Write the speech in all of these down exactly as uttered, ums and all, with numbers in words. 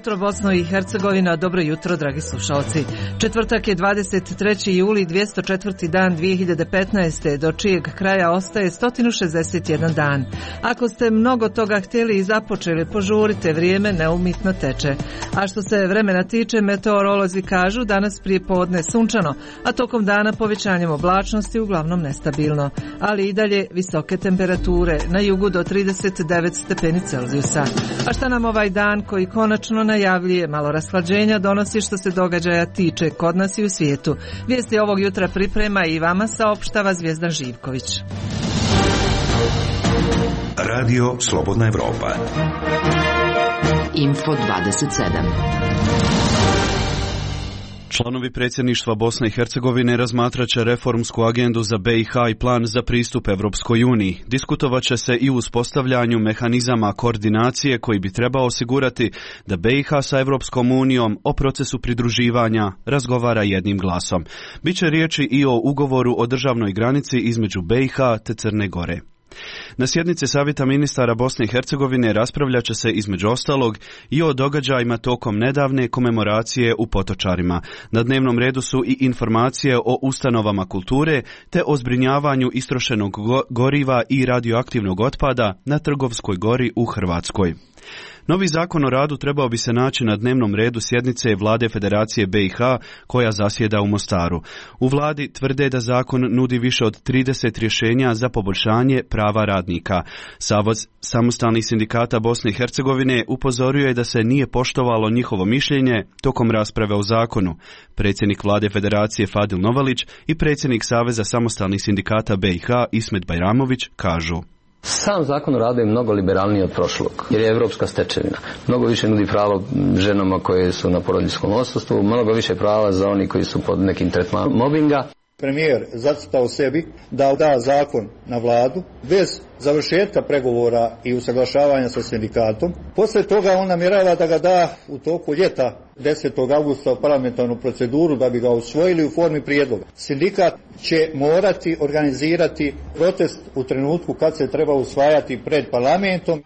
jutro Bosno i Hercegovina, dobro jutro dragi slušalci. Četvrtak je dvadeset treći juli, dvjesto četvrti dan dvije hiljade petnaeste. do čijeg kraja ostaje sto šezdeset jedan dan. Ako ste mnogo toga htjeli i započeli, požurite, vrijeme neumitno teče. A što se vremena tiče, meteorolozi kažu danas prije podne sunčano, a tokom dana povećanjem oblačnosti uglavnom nestabilno, ali i dalje visoke temperature, na jugu do trideset devet stepeni Celzijusa. A šta nam ovaj dan koji konačno najavljuje malo rashlađenja donosi što se događaja tiče kod nas i u svijetu? Vijesti ovog jutra priprema i vama saopštava Zvijezdan Živković. Radio Slobodna Evropa. Info dvadeset sedam. Članovi predsjedništva Bosne i Hercegovine razmatrat će reformsku agendu za B i H i plan za pristup Evropskoj uniji. Diskutovat će se i u uspostavljanju mehanizama koordinacije koji bi trebao osigurati da B i H sa Evropskom unijom o procesu pridruživanja razgovara jednim glasom. Biće riječi i o ugovoru o državnoj granici između B i H te Crne Gore. Na sjednici Savjeta ministara Bosne i Hercegovine raspravljat će se između ostalog i o događajima tokom nedavne komemoracije u Potočarima. Na dnevnom redu su i informacije o ustanovama kulture te o zbrinjavanju istrošenog goriva i radioaktivnog otpada na Trgovskoj gori u Hrvatskoj. Novi zakon o radu trebao bi se naći na dnevnom redu sjednice Vlade Federacije B i H koja zasjeda u Mostaru. U vladi tvrde da zakon nudi više od trideset rješenja za poboljšanje prava radnika. Savez samostalnih sindikata Bosne i Hercegovine upozorio je da se nije poštovalo njihovo mišljenje tokom rasprave o zakonu. Predsjednik Vlade Federacije Fadil Novalić i predsjednik Saveza samostalnih sindikata B i H Ismet Bajramović kažu: Sam zakon o radu je mnogo liberalniji od prošlog, jer je evropska stečevina. Mnogo više nudi pravo ženama koje su na porodiljskom odsustvu, mnogo više prava za oni koji su pod nekim tretmanom mobinga. Premijer zacrtao sebi da da zakon na vladu bez završetka pregovora i usaglašavanja sa sindikatom. Poslije toga on namjerava da ga da u toku ljeta desetog avgusta u parlamentarnu proceduru da bi ga usvojili u formi prijedloga. Sindikat će morati organizirati protest u trenutku kad se treba usvajati pred parlamentom.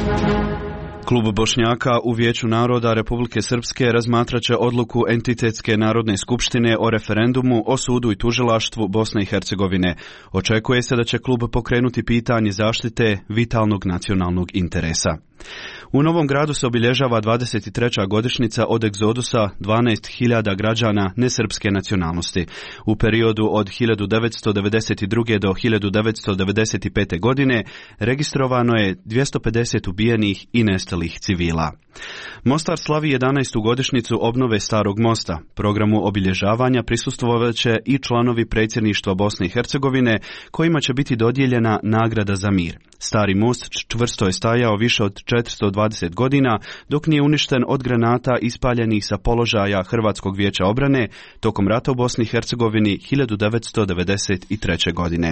Klub Bošnjaka u Vijeću naroda Republike Srpske razmatrat će odluku Entitetske narodne skupštine o referendumu o sudu i tužilaštvu Bosne i Hercegovine. Očekuje se da će klub pokrenuti pitanje zaštite vitalnog nacionalnog interesa. U Novom Gradu se obilježava dvadeset treća godišnjica od egzodusa dvanaest hiljada građana nesrpske nacionalnosti. U periodu od hiljadu devetsto devedeset druge. do hiljadu devetsto devedeset pete. godine registrovano je dvjesto pedeset ubijenih i nestalih civila. Mostar slavi jedanaestu godišnjicu obnove Starog mosta. Programu obilježavanja prisustvovat će i članovi predsjedništva Bosne i Hercegovine kojima će biti dodijeljena nagrada za mir. Stari most čvrsto je stajao više od četiristo dvadeset godina dok nije uništen od granata ispaljenih sa položaja Hrvatskog vijeća obrane tokom rata u Bosni i Hercegovini hiljadu devetsto devedeset treće. godine.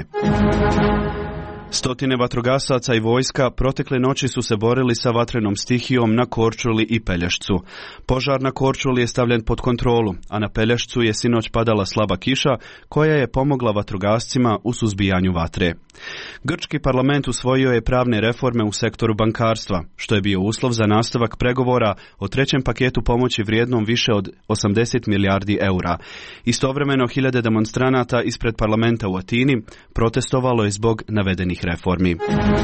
Stotine vatrogasaca i vojska protekle noći su se borili sa vatrenom stihijom na Korčuli i Pelješcu. Požar na Korčuli je stavljen pod kontrolu, a na Pelješcu je sinoć padala slaba kiša koja je pomogla vatrogascima u suzbijanju vatre. Grčki parlament usvojio je pravne reforme u sektoru bankarstva, što je bio uslov za nastavak pregovora o trećem paketu pomoći vrijednom više od osamdeset milijardi eura. Istovremeno hiljade demonstranata ispred parlamenta u Atini protestovalo je zbog navedenih reformi.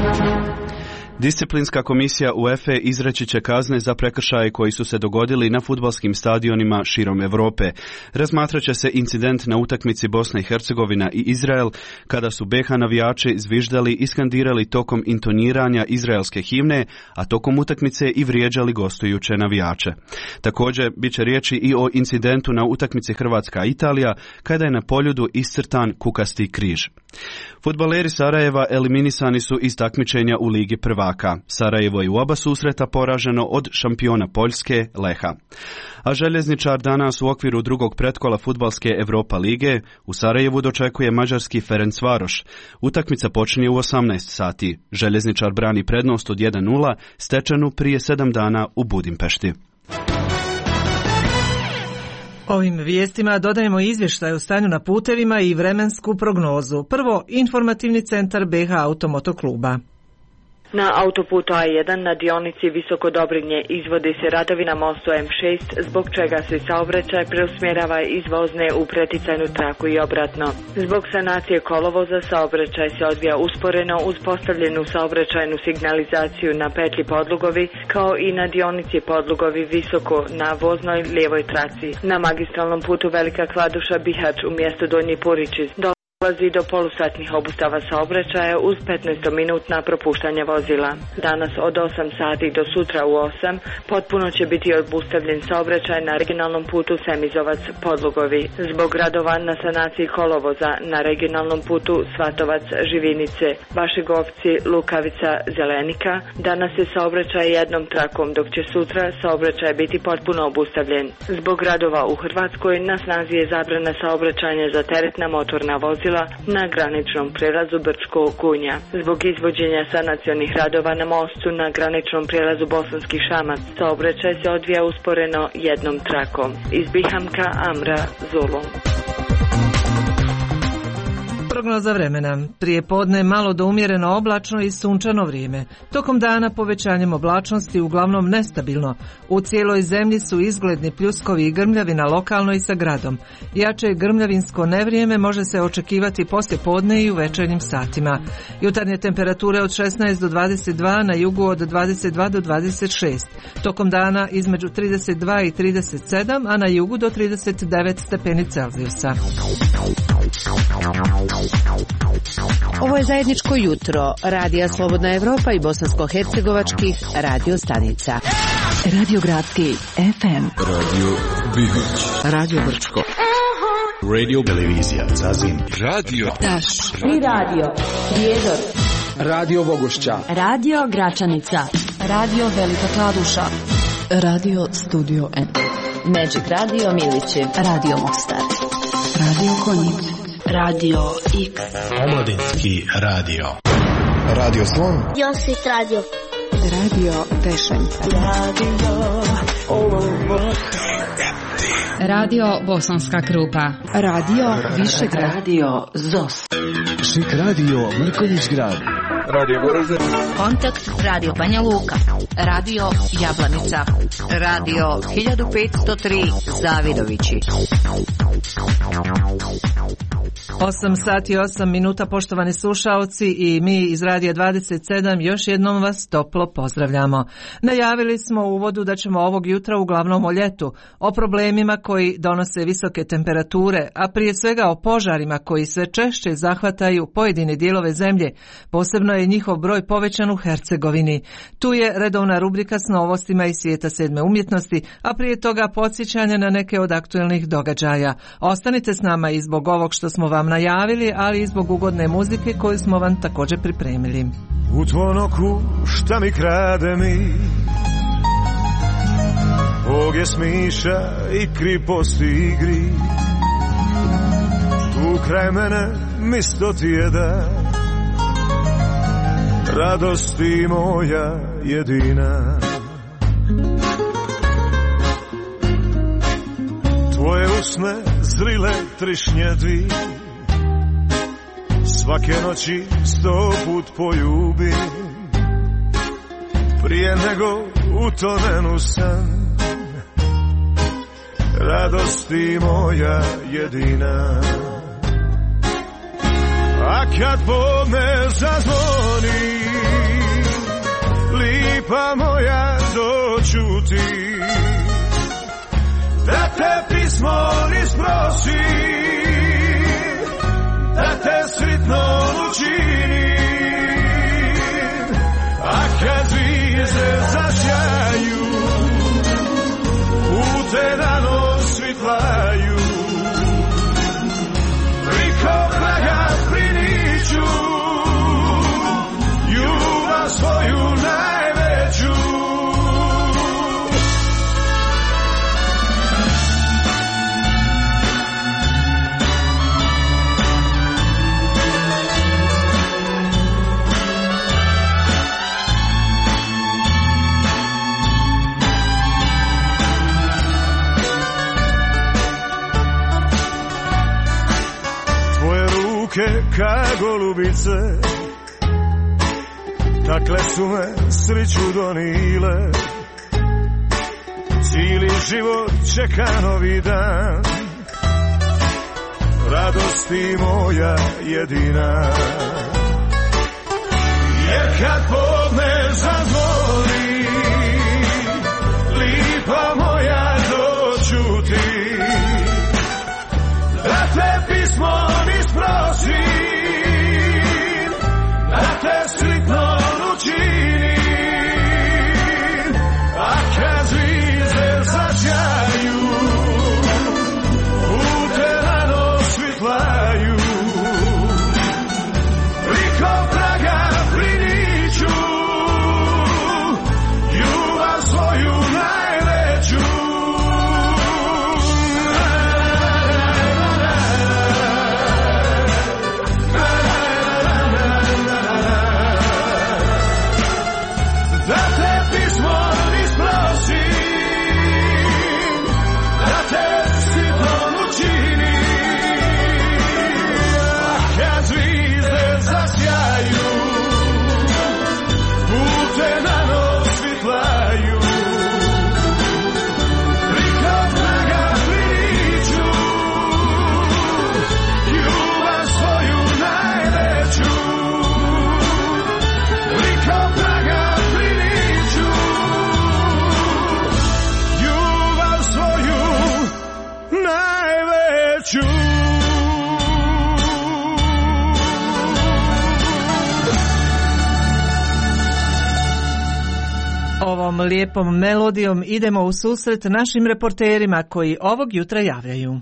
Disciplinska komisija UEFA izreći će kazne za prekršaje koji su se dogodili na fudbalskim stadionima širom Europe. Razmatrat će se incident na utakmici Bosna i Hercegovina i Izrael, kada su B i H navijači zviždali i skandirali tokom intoniranja izraelske himne, a tokom utakmice i vrijeđali gostujuće navijače. Također, bit će riječi i o incidentu na utakmici Hrvatska-Italija, kada je na poljudu iscrtan kukasti križ. Fudbaleri Sarajeva eliminisani su iz takmičenja u Ligi prvaka. Sarajevo je u oba susreta poraženo od šampiona Poljske Leha. A željezničar danas u okviru drugog pretkola fudbalske Europa lige u Sarajevu dočekuje mađarski Ferencvaroš. Utakmica počinje u osamnaest sati. Željezničar brani prednost od jedan nula stečenu prije sedam dana u Budimpešti. Ovim vijestima dodajemo izvještaj o stanju na putevima i vremensku prognozu. Prvo, informativni centar B i H Automotokluba. Na autoputu A jedan na dionici Visoko Dobrinje izvodi se radovi na mostu M šest, zbog čega se saobraćaj preusmjerava iz vozne u preticajnu traku i obratno. Zbog sanacije kolovoza saobraćaj se odvija usporeno uz postavljenu saobraćajnu signalizaciju na petlji Podlugovi, kao i na dionici Podlugovi Visoko na voznoj lijevoj traci. Na magistralnom putu Velika Kladuša Bihać u mjestu Donji Puričić dolazi do polusatnih obustava saobraćaja uz petnaestominutna propuštanja vozila. Danas od osam sati do sutra u osam potpuno će biti obustavljen saobraćaj na regionalnom putu Semizovac Podlugovi. Zbog radova na sanaciji kolovoza na regionalnom putu Svatovac Živinice, Vašegovci, Lukavica, Zelenika, danas je saobraćaj jednom trakom, dok će sutra saobraćaj biti potpuno obustavljen. Zbog radova u Hrvatskoj na snazi je zabrana saobraćanja za teretna motorna vozila na graničnom prelazu Brčko-Gunja. Zbog izvođenja sanacionih radova na mostu na graničnom prelazu Bosanski Šamac, saobraćaj se odvija usporeno jednom trakom. Iz Bihamka, Amra, Zulu. Prognoza vremena. Prije podne malo do umjereno oblačno i sunčano vrijeme. Tokom dana povećanjem oblačnosti uglavnom nestabilno. U cijeloj zemlji su izgledni pljuskovi i grmljavina lokalno i sa gradom. Jače grmljavinsko nevrijeme može se očekivati poslije podne i u večernjim satima. Jutarnje temperature od šesnaest do dvadeset dva, na jugu od dvadeset dva do dvadeset šest. Tokom dana između trideset dva i trideset sedam, a na jugu do trideset devet stepeni Celzijusa. Ovo je zajedničko jutro Radija Slobodna Evropa i bosansko-hercegovačkih radio stanica. Radio Gradski F M, Radio Bihoć, Radio Brčko, Radio Televizija Zazin, Radio Taš, Tri Radio, Prijedor, Radio Bogošća, Radio Gračanica, Radio Velika Kladuša, Radio Studio N, Magic Radio Milići, Radio Mostar, Radio Konjic, Radio X, Omladinski radio, Radio Slon, Josit Radio, Radio Pešenca, Radio Radio Bosanska Krupa, Radio Višegrad, Radio Zos, Šik Radio Mrkonjić Grad, Radio Goražde, Kontakt Radio Banja Luka, Radio Jablanica, Radio hiljadu petsto tri Zavidovići. osam sati i osam minuta, poštovani slušaoci, i mi iz Radija dvadeset sedam još jednom vas toplo pozdravljamo. Najavili smo u uvodu da ćemo ovog jutra uglavnom o ljetu, o problemima koji donose visoke temperature, a prije svega o požarima koji sve češće zahvataju pojedine dijelove zemlje. Posebno je njihov broj povećan u Hercegovini. Tu je redovna rubrika s novostima iz svijeta sedme umjetnosti, a prije toga podsjećanje na neke od aktuelnih događaja. Ostanite s nama i zbog ovog što smo vam najavili, ali i zbog ugodne muzike koju smo vam također pripremili. U tvojom oku šta mi krade mi, Boge smiša i kriposti igri, tu kraj mene misto ti je da radosti moja jedina. Tvoje usne zrile trišnje dvi, svake noći sto put poljubim, prije nego utonem u san, radosti moja jedina. A kad podne zazvoni, lipa moja doćuti, da te pismo isprosim, da te sretno učinim. A kad zvijezde zasjaju, u te dano svitlaju, priko praga priniću, ljubav svoju najveću. Ka golubice, takle su me sriću donile. Cijeli život čeka novi dan, radosti moja jedina. Jer kad podne zazvoni, lipa moja doću ti, da te pismo isprosim, da te sretno učini. A kad zvizde zasjaju, pute rano svitlaju, priko praga priniću ljubav svoju najveću. Da te pismo isprosim, da te sitno učini. A kad zvizde zasjaju, pute na nos svitlaju, priko praga priniću ljubav svoju najveću. Priko praga priniću ljubav svoju najveću. Ovom lijepom melodijom idemo u susret našim reporterima koji ovog jutra javljaju.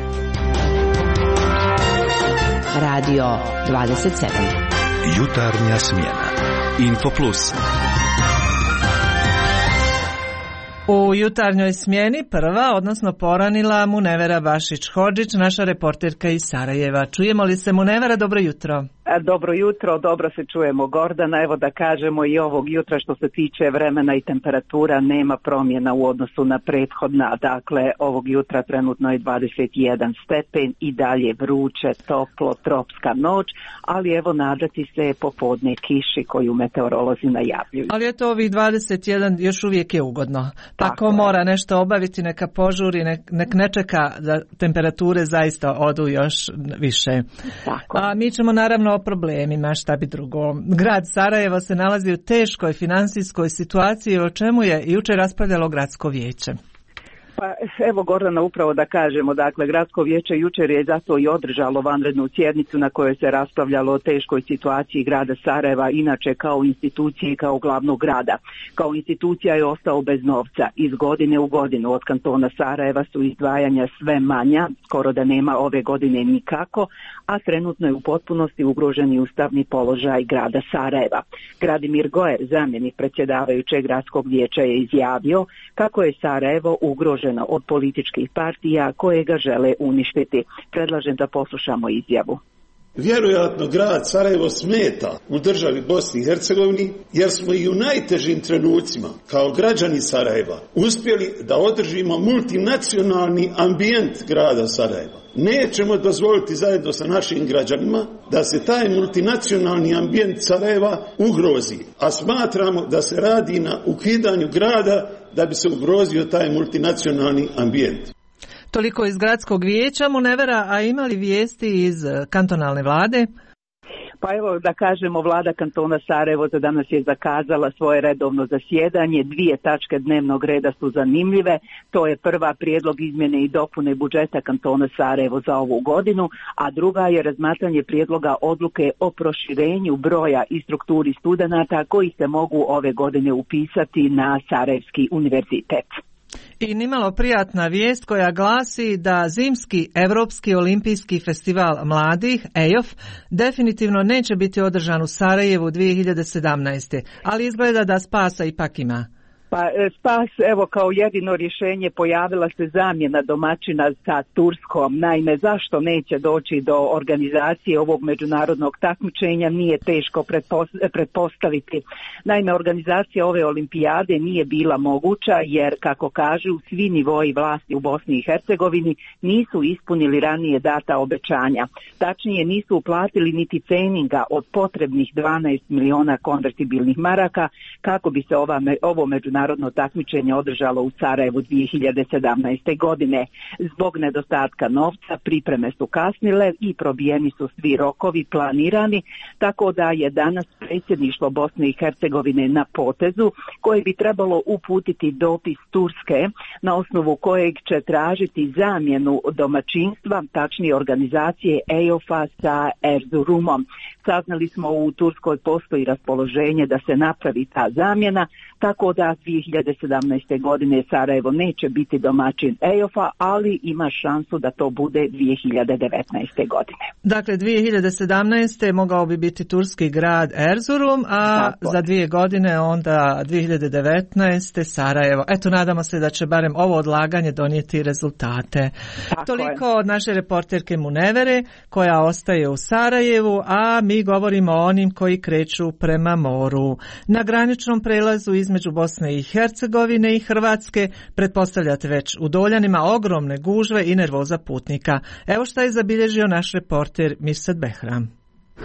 Radio dvadeset sedam. Jutarnja smjena. Info Plus. U jutarnjoj smjeni prva, odnosno poranila Munevera Bašić-Hodžić, naša reporterka iz Sarajeva. Čujemo li se, Munevera? Dobro jutro. Dobro jutro, dobro se čujemo, Gordana. Evo da kažemo i ovog jutra što se tiče vremena i temperatura nema promjena u odnosu na prethodna. Dakle, ovog jutra trenutno je dvadeset jedan stepen i dalje vruće, toplo, tropska noć, ali evo nadati se popodne kiši koju meteorolozi najavljuju. Ali eto, ovih dvadeset jedan još uvijek je ugodno. Pa ko mora nešto obaviti, neka požuri, nek, nek ne čeka da temperature zaista odu još više. Tako. A mi ćemo naravno o problemima, šta bi drugo. Grad Sarajevo se nalazi u teškoj financijskoj situaciji, o čemu je jučer raspravljalo gradsko vijeće. Pa evo, Gordana, upravo da kažemo, dakle, gradsko vijeće jučer je zato i održalo vanrednu sjednicu na kojoj se raspravljalo o teškoj situaciji grada Sarajeva, inače kao institucije i kao glavnog grada. Kao institucija je ostao bez novca. Iz godine u godinu od kantona Sarajeva su izdvajanja sve manja, skoro da nema ove godine nikako, a trenutno je u potpunosti ugroženi ustavni položaj grada Sarajeva. Gradimir Gojer, zamjenik predsjedavajućeg gradskog vijeća, je izjavio kako je Sarajevo ugroženo od političkih partija koje ga žele uništiti. Predlažem da poslušamo izjavu. Vjerojatno grad Sarajevo smeta u državi Bosni i Hercegovini jer smo i u najtežim trenucima kao građani Sarajeva uspjeli da održimo multinacionalni ambijent grada Sarajeva. Nećemo dozvoliti zajedno sa našim građanima da se taj multinacionalni ambijent Sarajeva ugrozi, a smatramo da se radi na ukidanju grada da bi se ugrozio taj multinacionalni ambijent. Toliko iz gradskog vijeća, Munevera, a ima li vijesti iz kantonalne vlade? Pa evo da kažemo, vlada kantona Sarajevo za danas je zakazala svoje redovno zasjedanje. Dvije tačke dnevnog reda su zanimljive. To je prva, prijedlog izmjene i dopune budžeta kantona Sarajevo za ovu godinu, a druga je razmatranje prijedloga odluke o proširenju broja i strukturi studenata koji se mogu ove godine upisati na Sarajevski univerzitet. I nimalo prijatna vijest koja glasi da Zimski Europski olimpijski festival mladih, E O F, definitivno neće biti održan u Sarajevu dvije hiljade sedamnaeste. Ali izgleda da spasa ipak ima. Pa spas, evo kao jedino rješenje pojavila se zamjena domaćina sa Turskom. Naime, zašto neće doći do organizacije ovog međunarodnog takmičenja nije teško pretpostaviti. Naime, organizacija ove olimpijade nije bila moguća jer, kako kažu, svi nivoji vlasti u Bosni i Hercegovini nisu ispunili ranije data obećanja. Tačnije, nisu uplatili niti ceninga od potrebnih dvanaest miliona konvertibilnih maraka kako bi se ova, ovo međunarodno Narodno takmičenje održalo u Sarajevu dvije hiljade sedamnaeste. godine. Zbog nedostatka novca pripreme su kasnile i probijeni su svi rokovi planirani, tako da je danas predsjedništvo Bosne i Hercegovine na potezu koje bi trebalo uputiti dopis Turske na osnovu kojeg će tražiti zamjenu domaćinstva, tačnije organizacije E O F-a sa Erzurumom. Saznali smo u Turskoj postoji raspoloženje da se napravi ta zamjena, tako da dvije hiljade sedamnaeste. godine Sarajevo neće biti domaćin E O F-a, ali ima šansu da to bude dvije hiljade devetnaeste. godine. Dakle, dvije hiljade sedamnaeste. mogao bi biti turski grad Erzurum, a tako, za dvije godine onda dvije hiljade devetnaeste. Sarajevo. Eto, nadamo se da će barem ovo odlaganje donijeti rezultate. Tako Toliko je. Od naše reporterke Munevere, koja ostaje u Sarajevu, a mi govorimo o onim koji kreću prema moru. Na graničnom prelazu između Bosne i Hercegovine i Hrvatske pretpostavljate već u Doljanima ogromne gužve i nervoza putnika. Evo šta je zabilježio naš reporter Mirsad Behram.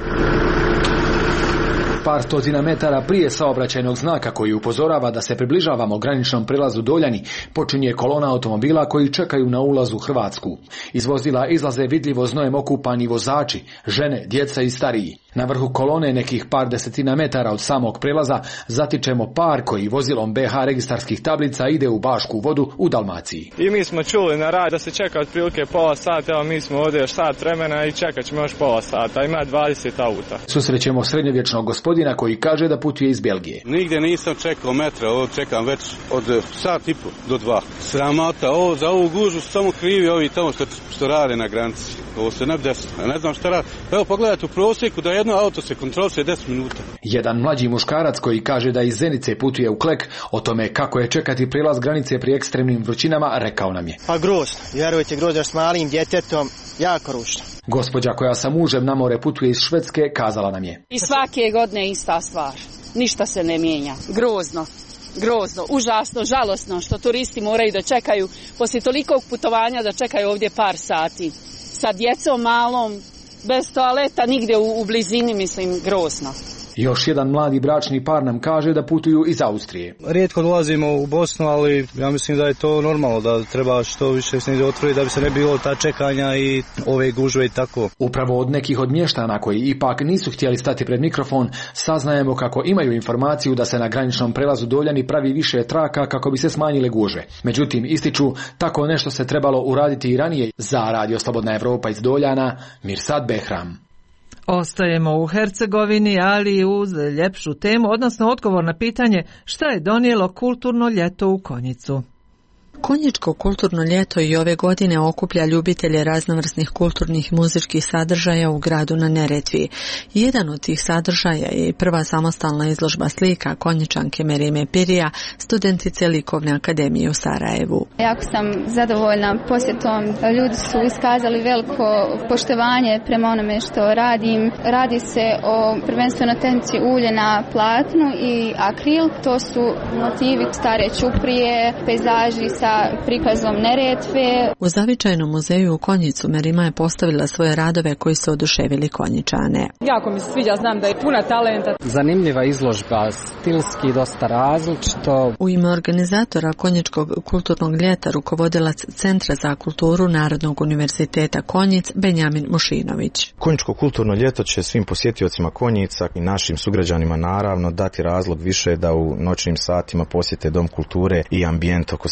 Par stotina metara prije saobraćajnog znaka koji upozorava da se približavamo graničnom prelazu Doljani, počinje kolona automobila koji čekaju na ulaz u Hrvatsku. Iz vozila izlaze vidljivo znojem okupani vozači, žene, djeca i stariji. Na vrhu kolone, nekih par desetina metara od samog prelaza, zatičemo par koji vozilom B H registarskih tablica ide u Bašku Vodu u Dalmaciji. I mi smo čuli na rad da se čeka otprilike pola sata, evo mi smo ovdje još sat vremena i čekat ćemo još pola sata, ima dvadeset auta. Susrećemo srednjovječnog gospodina koji kaže da putuje iz Belgije. Nigdje nisam čekao metra, ovo čekam već od sat i po do dva. Sramota, ovo za ovu gužu samo krivi ovi tamo što, što rade na granici. Ovo se ne desno, ne znam šta radi. Evo pogledajte u prosjeku da jedno auto se kontroliše deset minuta. Jedan mlađi muškarac koji kaže da iz Zenice putuje u Klek, o tome kako je čekati prilaz granice pri ekstremnim vrućinama, rekao nam je. Pa grozno, vjerujte, grozno s malim djetetom, jako ružno. Gospođa koja sa mužem na more putuje iz Švedske kazala nam je. I svake godine ista stvar, ništa se ne mijenja, grozno. Grozno, užasno, žalosno što turisti moraju da čekaju poslije tolikog putovanja da čekaju ovdje par sati. Sa djecom malom, bez toaleta, nigdje u, u blizini, mislim, grozno. Još jedan mladi bračni par nam kaže da putuju iz Austrije. Rijetko dolazimo u Bosnu, ali ja mislim da je to normalno, da treba što više se otvoriti da bi se ne bilo ta čekanja i ove gužve i tako. Upravo od nekih od mještana koji ipak nisu htjeli stati pred mikrofon, saznajemo kako imaju informaciju da se na graničnom prelazu Doljani pravi više traka kako bi se smanjile gužve. Međutim, ističu, tako nešto se trebalo uraditi i ranije. Za Radio Slobodna Evropa iz Doljana, Mirsad Behram. Ostajemo u Hercegovini, ali uz ljepšu temu, odnosno odgovor na pitanje šta je donijelo kulturno ljeto u Konjicu. Konjičko kulturno ljeto i ove godine okuplja ljubitelje raznovrsnih kulturnih i muzičkih sadržaja u gradu na Neretvi. Jedan od tih sadržaja je i prva samostalna izložba slika Konjičanke Merime Pirija, studentice Likovne akademije u Sarajevu. Jako sam zadovoljna posjetom. Ljudi su iskazali veliko poštovanje prema onome što radim. Radi se o prvenstveno tehnici ulje na platnu i akril. To su motivi stare ćuprije, pejzaži sa prikazom Neretve. U zavičajnom muzeju u Konjicu Merima je postavila svoje radove koji su oduševili Konjičane. Jako mi se sviđa, znam da je puna talenta. Zanimljiva izložba, stilski dosta različito. U ime organizatora Konjičkog kulturnog ljeta rukovodilac Centra za kulturu Narodnog univerziteta Konjic Benjamin Mušinović. Konjičko kulturno ljeto će svim posjetiocima Konjica i našim sugrađanima naravno dati razlog više da u noćnim satima posjete Dom kulture i ambijent oko same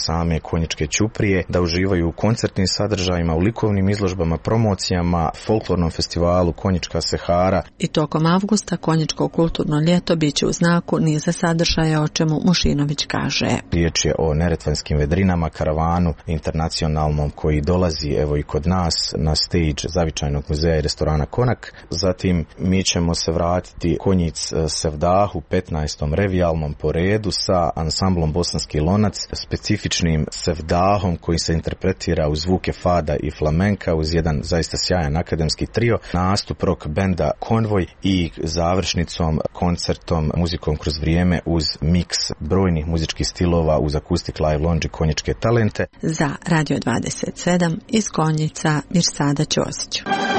konjičke ćuprije, da uživaju u koncertnim sadržajima, u likovnim izložbama, promocijama, folklornom festivalu Konjička Sehara. I tokom avgusta konjičko kulturno ljeto bit će u znaku niza sadržaja, o čemu Mušinović kaže. Riječ je o neretvanskim vedrinama, karavanu internacionalnom koji dolazi evo i kod nas na stage Zavičajnog muzeja i restorana Konak. Zatim mi ćemo se vratiti Konjic Sevdah u petnaestom revijalnom po redu sa ansamblom Bosanski lonac, specifičnim sevdahom koji se interpretira uz zvuke fada i flamenka, uz jedan zaista sjajan akademski trio, nastup rock benda Konvoj i završnicom koncertom muzikom kroz vrijeme uz miks brojnih muzičkih stilova uz Acoustic Live Lounge i konjičke talente. Za Radio dvadeset sedam iz Konjica Mirsada Ćosić.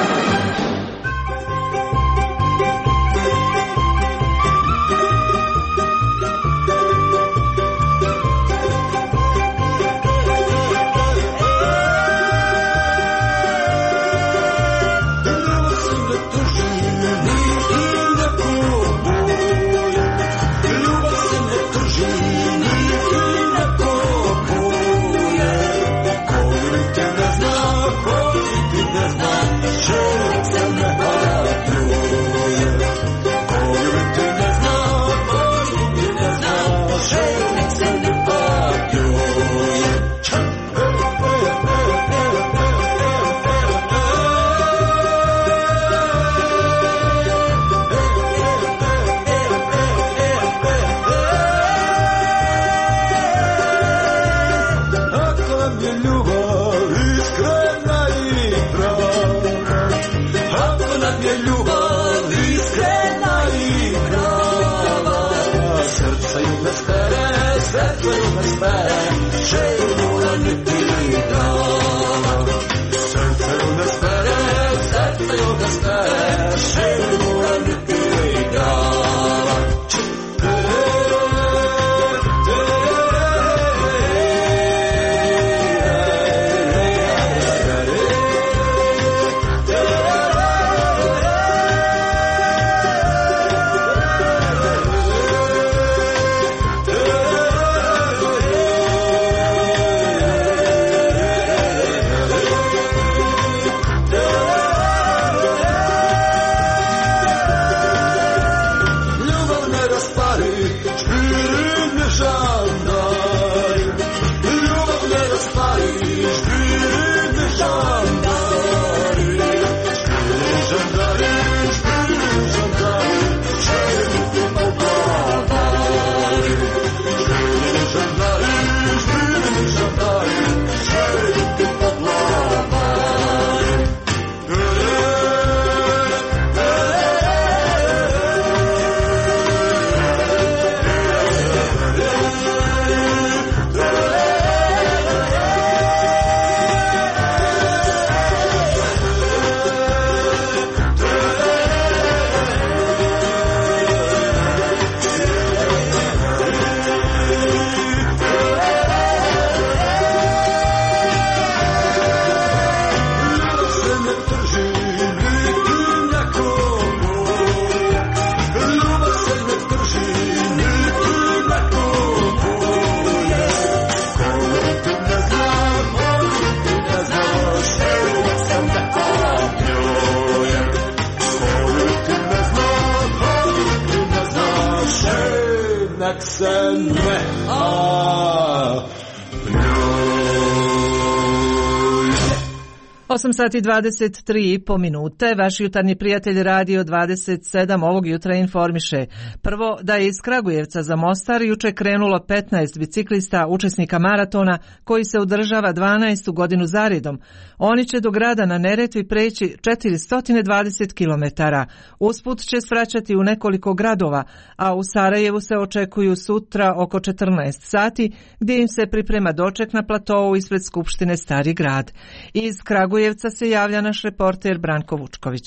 osam sati dvadeset tri i po minute. Vaš jutarnji prijatelj Radio dvadeset sedam ovog jutra informiše. Prvo, da je iz Kragujevca za Mostar juče krenulo petnaest biciklista učesnika maratona koji se održava dvanaestu godinu zaredom. Oni će do grada na Neretvi preći četiristo dvadeset kilometara. Usput će svraćati u nekoliko gradova, a u Sarajevu se očekuju sutra oko četrnaest sati, gdje im se priprema doček na platovu ispred Skupštine Stari grad. Iz Kragujevca se javlja naš reporter Branko Vučković.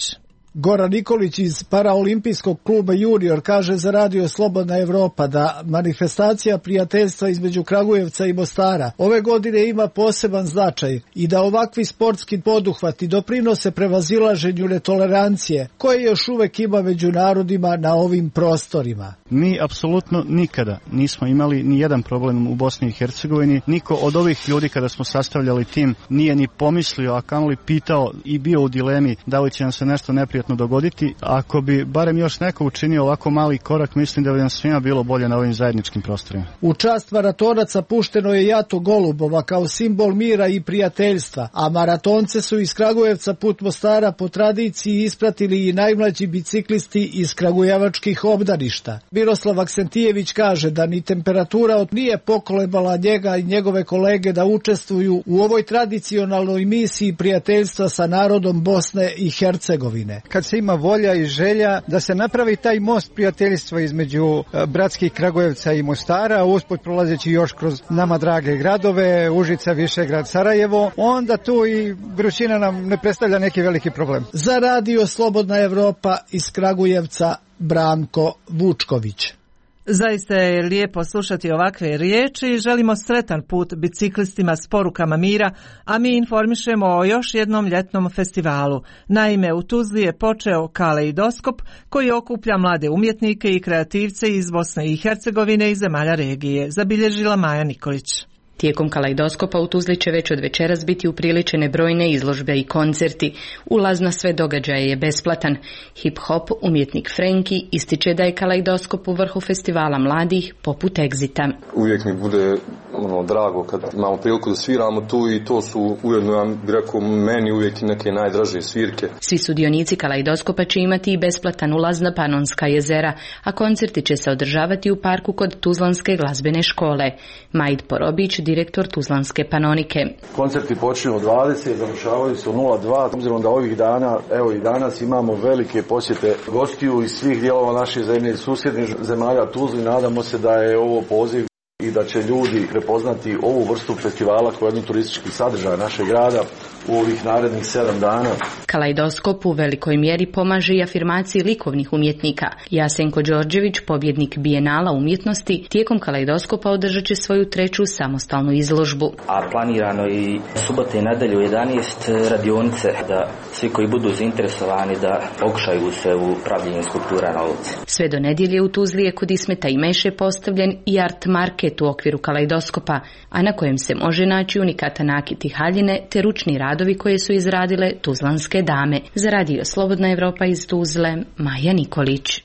Goran Nikolić iz paraolimpijskog kluba Junior kaže za Radio Slobodna Evropa da manifestacija prijateljstva između Kragujevca i Mostara ove godine ima poseban značaj i da ovakvi sportski poduhvati doprinose prevazilaženju netolerancije koje još uvek ima među narodima na ovim prostorima. Mi apsolutno nikada nismo imali ni jedan problem u Bosni i Hercegovini. Niko od ovih ljudi kada smo sastavljali tim nije ni pomislio, a kamoli pitao i bio u dilemi da li će nam se nešto neprijatno dogoditi. Ako bi barem još neko učinio ovako mali korak, mislim da bi nam svima bilo bolje na ovim zajedničkim prostorima. U čast maratonaca pušteno je jato golubova kao simbol mira i prijateljstva, a maratonce su iz Kragujevca put Mostara po tradiciji ispratili i najmlađi biciklisti iz kragujevačkih obdaništa. Miroslav Aksentijević kaže da ni temperatura nije pokolebala njega i njegove kolege da učestvuju u ovoj tradicionalnoj misiji prijateljstva sa narodom Bosne i Hercegovine. Kad se ima volja i želja da se napravi taj most prijateljstva između bratskih Kragujevca i Mostara, usput prolazeći još kroz nama drage gradove, Užica, Višegrad, Sarajevo, onda tu i vrućina nam ne predstavlja neki veliki problem. Za Radio Slobodna Evropa iz Kragujevca, Branko Vučković. Zaista je lijepo slušati ovakve riječi i želimo sretan put biciklistima s porukama mira, a mi informišemo o još jednom ljetnom festivalu. Naime, u Tuzli je počeo Kaleidoskop koji okuplja mlade umjetnike i kreativce iz Bosne i Hercegovine i zemalja regije, zabilježila Maja Nikolić. Tijekom Kaleidoskopa u Tuzli će već od večeras biti upriličene brojne izložbe i koncerti. Ulaz na sve događaje je besplatan. Hip-hop umjetnik Frenki ističe da je Kaleidoskop u vrhu festivala mladih poput Exita. Uvijek mi bude ono, drago kad imamo priliku da sviramo tu i to su ujedno, ja bih rekao, meni uvijek neke najdraže svirke. Svi sudionici Kaleidoskopa će imati i besplatan ulaz na Panonska jezera, a koncerti će se održavati u parku kod Tuzlanske glazbene škole. Majd Porobić, direktor Tuzlanske Panonike. Koncerti počinju od dvadeset, završavaju se u nula dva, obzirom da ovih dana, evo i danas imamo velike posjete gostiju iz svih dijelova naše zemlje i susjednih zemalja Tuzli. Nadamo se da je ovo poziv i da će ljudi prepoznati ovu vrstu festivala kao jednu turistički sadržaj našeg grada u ovih narednih sedam dana. Kaleidoskop u velikoj mjeri pomaže i afirmaciji likovnih umjetnika. Jasenko Đorđević, pobjednik Bijenala umjetnosti, tijekom Kaleidoskopa održat će svoju treću samostalnu izložbu. A planirano i subote i nedelju u jedanaest radionice da svi koji budu zainteresovani da pokušaju se u pravljenju skulptura na ulici. Sve do nedjelje u Tuzli je kod Ismeta i Meše postavljen i art market u okviru Kaleidoskopa, a na kojem se može naći unikatan nakit haljine te ručni radovi koje su izradile tuzlanske dame. Za Radio Slobodna Evropa iz Tuzle, Maja Nikolić.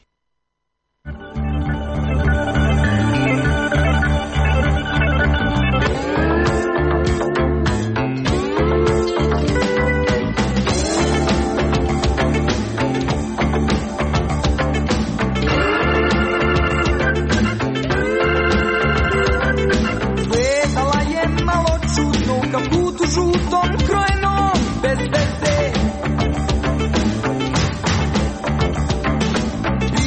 Bez veze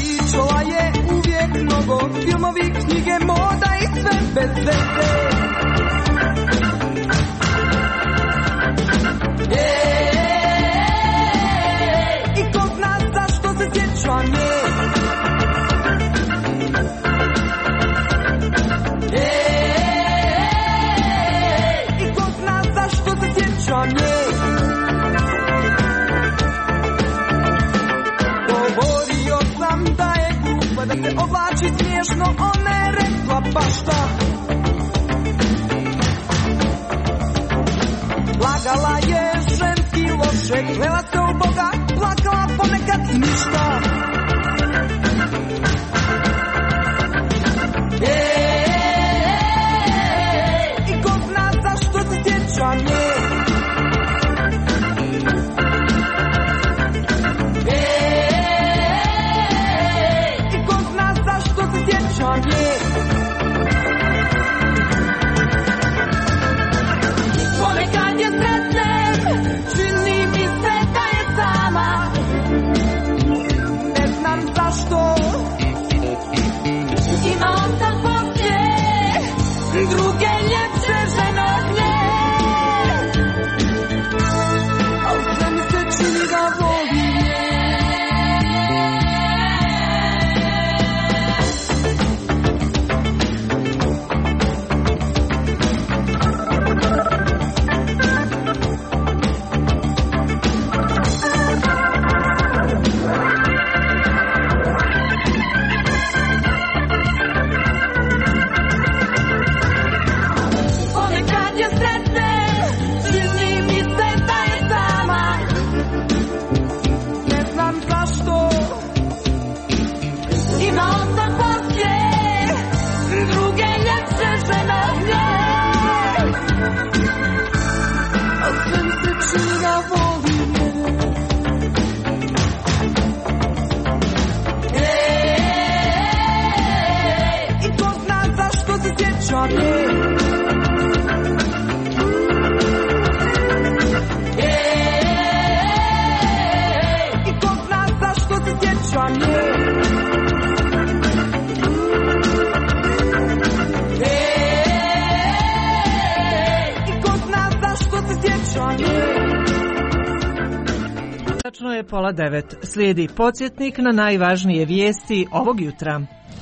Tačno je pola devet. Slijedi podsjetnik na najvažnije vijesti ovog jutra.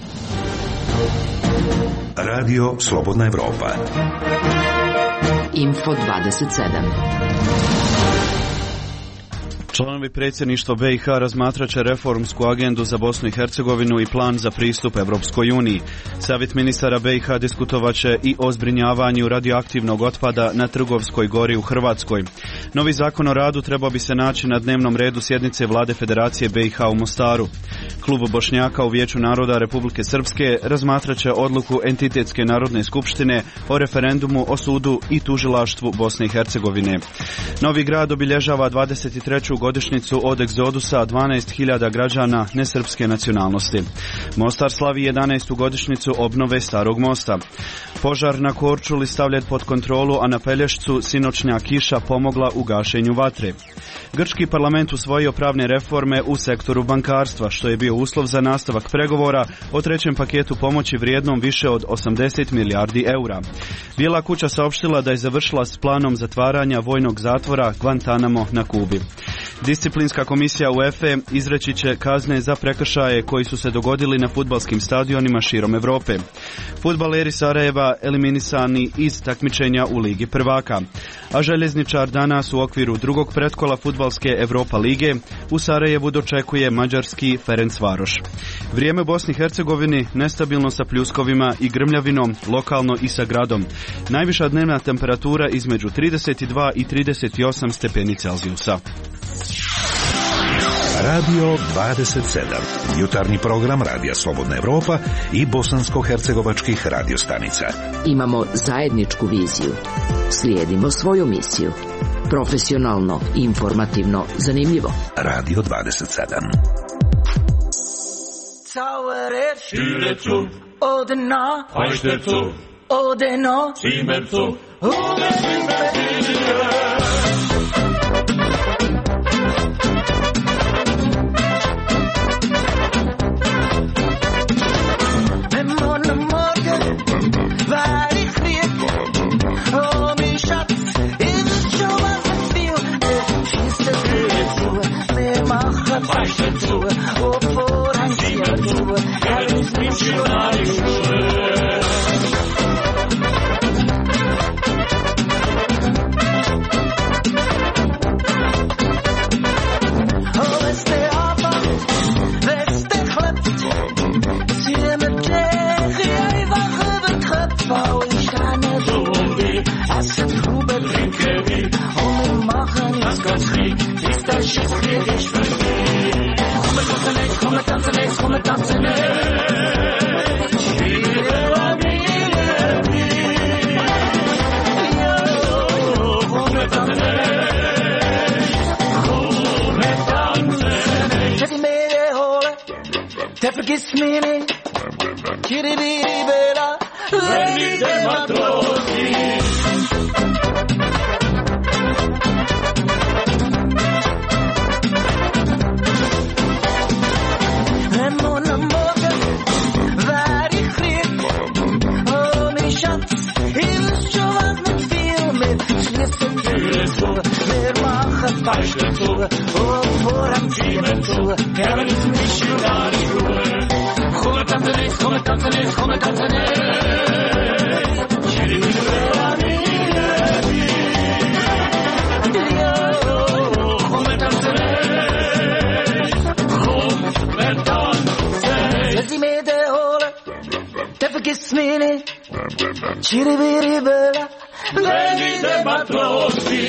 Radio Slobodna Evropa. Info dvadeset sedam. Članovi predsjedništva B i H razmatrat će reformsku agendu za Bosnu i Hercegovinu i plan za pristup Evropskoj uniji. Savjet ministara B i H diskutovat će i o zbrinjavanju radioaktivnog otpada na Trgovskoj gori u Hrvatskoj. Novi zakon o radu trebao bi se naći na dnevnom redu sjednice Vlade Federacije B i H u Mostaru. Klub Bošnjaka u Vijeću naroda Republike Srpske razmatrat će odluku Entitetske narodne skupštine o referendumu o sudu i tužilaštvu Bosne i Hercegovine. Novi grad obilježava dvadeset treću godišnjicu od egzodusa dvanaest hiljada građana nesrpske nacionalnosti. Mostar slavi jedanaestu godišnjicu obnove Starog mosta. Požar na Korčuli stavljen pod kontrolu, a na Pelješcu sinoćnja kiša pomogla u gašenju vatre. Grčki parlament usvojio pravne reforme u sektoru bankarstva, što je bio uslov za nastavak pregovora o trećem paketu pomoći vrijednom više od osamdeset milijardi eura. Bijela kuća saopštila da je završila s planom zatvaranja vojnog zatvora Guantanamo na Kubi. Disciplinska komisija UEFA izreći će kazne za prekršaje koji su se dogodili na fudbalskim stadionima širom Europe. Fudbaleri Sarajeva eliminisani iz takmičenja u Ligi prvaka. A željezničar danas u okviru drugog pretkola fudbalske Europa lige u Sarajevu dočekuje mađarski Ferencvaroš. Vrijeme u Bosni i Hercegovini nestabilno sa pljuskovima i grmljavinom, lokalno i sa gradom. Najviša dnevna temperatura između trideset dva i trideset osam stepeni Celzijusa. Radio dvadeset sedam. Jutarnji program Radija Slobodna Evropa i bosansko-hercegovačkih radiostanica. Imamo zajedničku viziju. Slijedimo svoju misiju. Profesionalno, informativno, zanimljivo. Radio dvadeset sedam. Całe Stühle Odena Feuchte Odena Zimmer zu Vergiss mich nicht, Kiribiribela, Lady der Matrosi. Wenn am Morgen war ich friert, oh mein Schatz, ihr wisst schon was mit viel, mit schließen Türen zu, wir machen Beispiel zu, oh Vorhang ziehen zu, ja, wenn es mich schon gar nicht ruhe. Come tanzanese, come tanzanese, come tanzanese. Come tanzanese, come tanzanese. Wenn sie mir der holen, der vergisst mich nicht. Chiribiribela, Lady der Matrosi.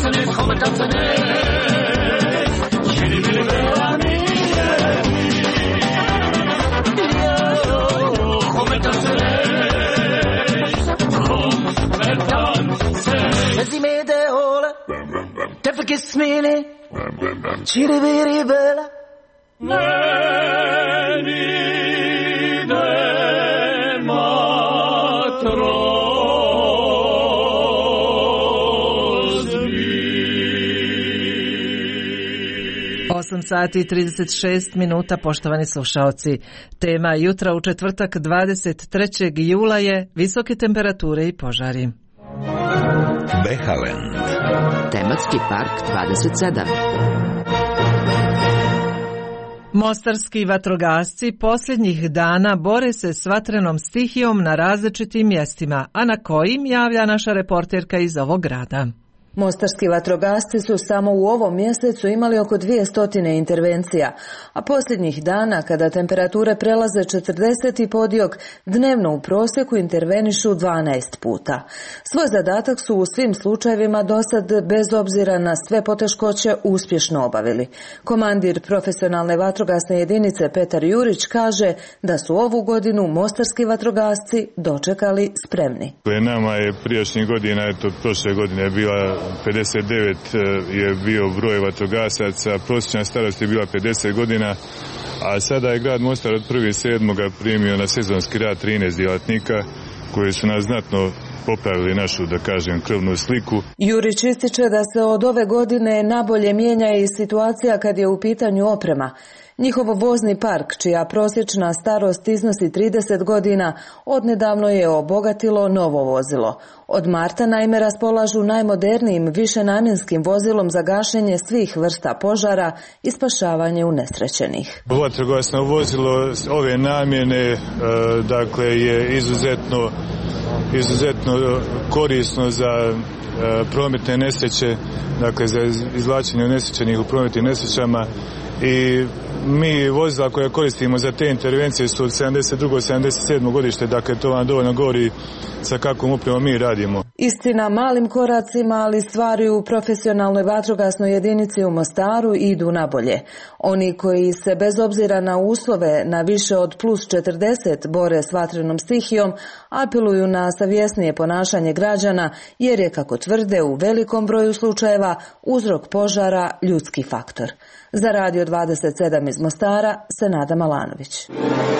osam sati i trideset šest minuta, poštovani slušaoci. Tema jutra u četvrtak dvadeset trećeg jula je visoke temperature i požari. Behalen. Tematski park dvadeset sedam. Mostarski vatrogasci posljednjih dana bore se s vatrenom stihijom na različitim mjestima, a na kojim javlja naša reporterka iz ovog grada. Mostarski vatrogasci su samo u ovom mjesecu imali oko dvjesto intervencija, a posljednjih dana, kada temperature prelaze četrdeset i podiok, dnevno u prosjeku intervenišu dvanaest puta. Svoj zadatak su u svim slučajevima dosad, bez obzira na sve poteškoće, uspješno obavili. Komandir profesionalne vatrogasne jedinice Petar Jurić kaže da su ovu godinu mostarski vatrogasci dočekali spremni. Nama je prijašnjih godina, eto prošle godine je bila pedeset devet je bio broj vatrogasaca, prosječna starost je bila pedeset godina, a sada je grad Mostar od prvog sedmog primio na sezonski rad trinaest djelatnika koji su nas znatno popravili našu, da kažem, krvnu sliku. Jurić ističe da se od ove godine nabolje mijenja i situacija kad je u pitanju oprema. Njihov vozni park, čija prosječna starost iznosi trideset godina, odnedavno je obogatilo novo vozilo. Od marta naime raspolažu najmodernijim višenamjenskim vozilom za gašenje svih vrsta požara i spašavanje unesrećenih. Vatrogasno vozilo ove namjene, dakle, je izuzetno, izuzetno korisno za prometne nesreće, dakle za izvlačenje unesrećenih u prometnim nesrećama, i mi vozila koje koristimo za te intervencije su od sedamdeset drugo sedamdeset sedmo godište, dakle to vam dovoljno govori sa kakvom opremom mi radimo. Istina, malim koracima, ali stvari u profesionalnoj vatrogasnoj jedinici u Mostaru idu nabolje. Oni koji se bez obzira na uslove na više od plus četrdeset bore s vatrenom stihijom, apeluju na savjesnije ponašanje građana, jer je, kako tvrde, u velikom broju slučajeva uzrok požara ljudski faktor. Za Radio dvadeset sedam iz Mostara, Senada Malanović.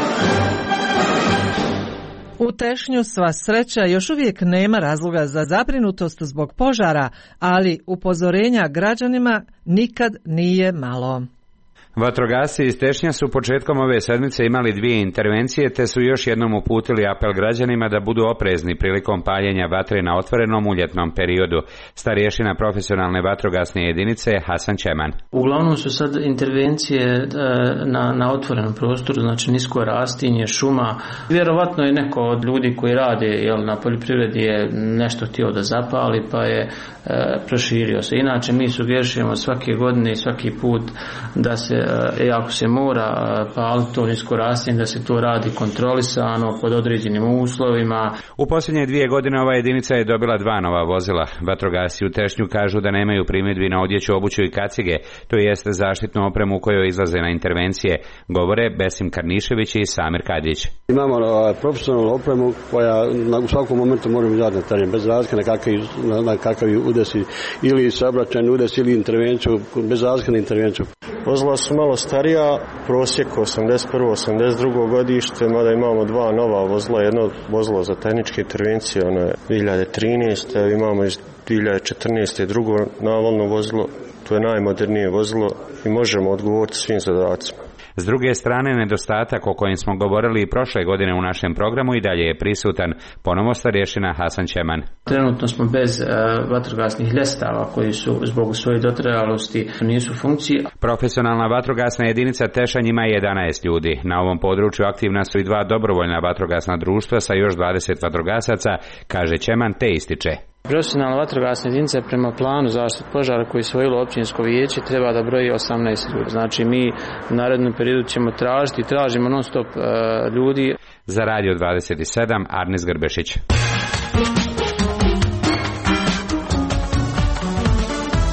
U Tešnju sva sreća, još uvijek nema razloga za zabrinutost zbog požara, ali upozorenja građanima nikad nije malo. Vatrogasci iz Tešnja su početkom ove sedmice imali dvije intervencije, te su još jednom uputili apel građanima da budu oprezni prilikom paljenja vatre na otvorenom u ljetnom periodu. Starješina profesionalne vatrogasne jedinice Hasan Čeman. Uglavnom su sad intervencije na, na otvorenom prostoru, znači nisko rastinje, šuma. Vjerovatno je neko od ljudi koji rade, jel, na poljoprivredi je nešto htio da zapali, pa je e, proširio se. Inače mi sugerišemo svake godine i svaki put da se, e, ako se mora paliti to nisko rastinje, da se to radi kontrolisano pod određenim uslovima. U posljednje dvije godine ova jedinica je dobila dva nova vozila. Vatrogasci u Tešnju kažu da nemaju primjedbi na odjeću, obuću i kacige, to jeste zaštitnu opremu u kojoj izlaze na intervencije, govore Besim Karnišević i Samir Kadić. Imamo profesionalnu opremu koja na, u svakom momentu moramo izaći na teren, bez razlike na kakav, na kakav udesi, ili saobraćajni udes ili intervenciju, bez razlike na intervenciju. Vozila su malo starija, prosjek osamdeset prvo osamdeset drugo godište, mada imamo dva nova vozila, jedno vozilo za tehničke intervencije, ono je dvije hiljade trinaeste, imamo iz dvije hiljade četrnaeste drugo navalno vozilo, to je najmodernije vozilo i možemo odgovoriti svim zadacima. S druge strane, nedostatak o kojem smo govorili i prošle godine u našem programu i dalje je prisutan, ponovo starješina Hasan Čeman. Trenutno smo bez uh, vatrogasnih ljestava koji su zbog svoje dotrajalosti nisu u funkciji. Profesionalna vatrogasna jedinica Tešanj ima jedanaest ljudi. Na ovom području aktivna su i dva dobrovoljna vatrogasna društva sa još dvadeset vatrogasaca, kaže Čeman, te ističe. Profesionalna vatrogasna jedinica prema planu zaštite požara koji je usvojilo općinsko vijeće treba da broji osamnaest ljudi. Znači mi u narednom periodu ćemo tražiti i tražimo non stop uh, ljudi. Za Radio dvadeset sedam, Arnes Grbešić.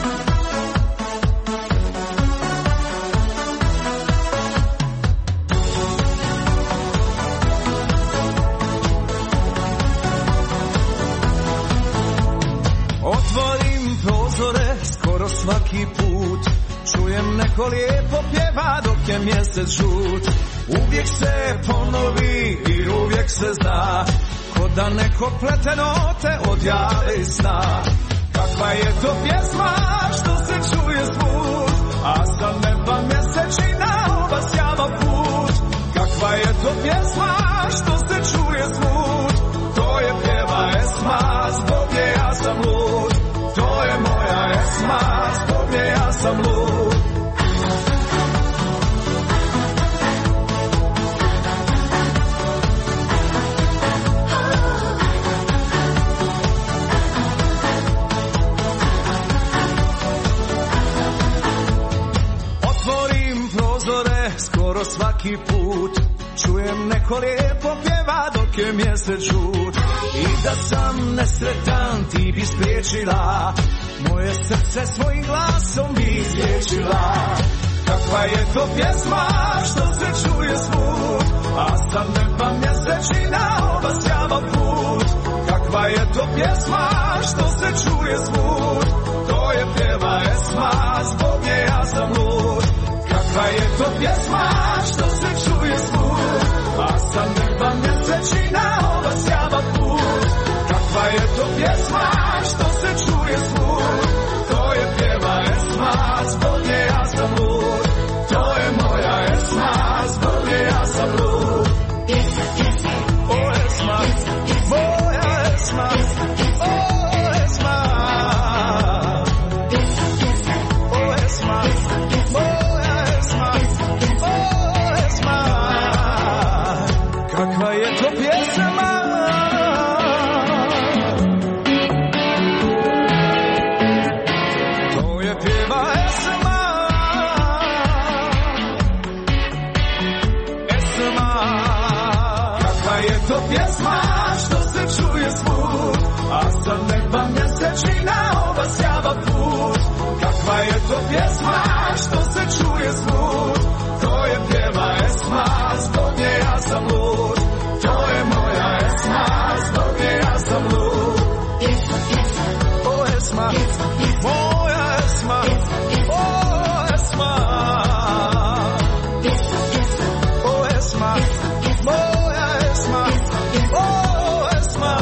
neko lijepo pjeva dok je mjesec žut. Uvijek se ponovi i uvijek se zna, ko da neko plete note od jave i sna. Kakva je to pjesma što se čuje zvuk, a sa neba mjesečina obasjava put. Kakva je to pjesma što se čuje zvuk, to je pjeva Esma, zbog nje ja sam lud. To je moja Esma, zbog nje ja sam lud. Skoro svaki put čujem neko lijepo pjeva dok je mjesec žut. I da sam nesretan ti bi spriječila, moje srce svojim glasom bi izliječila. Kakva je to pjesma što se čuje zvuk, a sa neba mjesečina obasjava put. Kakva je to pjesma što se čuje zvuk, to je pjeva Esma, zbog nje ja sam lud. Kakva je to pjesma što se čuje zvuk, a sa neba mjesečina obasjava put. Kakva je to pjesma što se čuje zvuk, to je pjeva Esma, zbog nje ja sam lud. To je moja Esma, zbog nje ja sam lud. O Esma, moja Esma, o Esma, o Esma, moja Esma, o Esma. Kakva je to pjesma, to je pjeva Esma, Esma. Kakva je to pjesma što se čuje zvuk, a sa neba mjesečina obasjava put. Kakva je to pjesma što se čuje zvuk, to je pjeva Esma, zbog nje ja sam lud. To je moja Esma, zbog nje ja sam lud. O Esma, moja Esma, o Esma, o Esma, moja Esma, o Esma.